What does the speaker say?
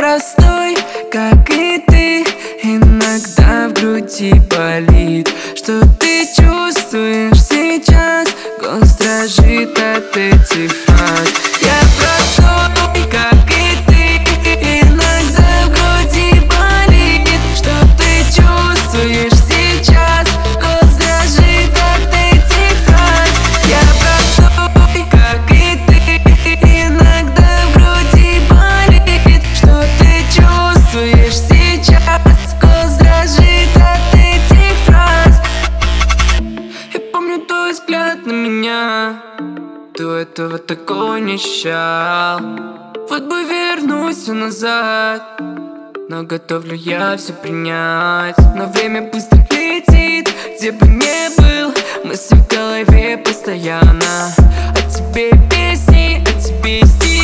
простой, как и ты. Иногда в груди болит. Что ты чувствуешь сейчас? Голос дрожит от этих фраз. Я простой, как и ты. Иногда в груди болит. Что ты чувствуешь сейчас? Голос дрожит от этих фраз. Я простой, как и ты. Иногда в груди болит. Что ты чувствуешь сейчас? Голос дрожит от этих фраз. Я помню твой взгляд на меня. До этого такого не ощущал. Вот бы вернусь все назад, но готов ли я все принять? Но время быстро летит, где бы не был, мысли в голове постоянно. О тебе песни, о тебе стихи.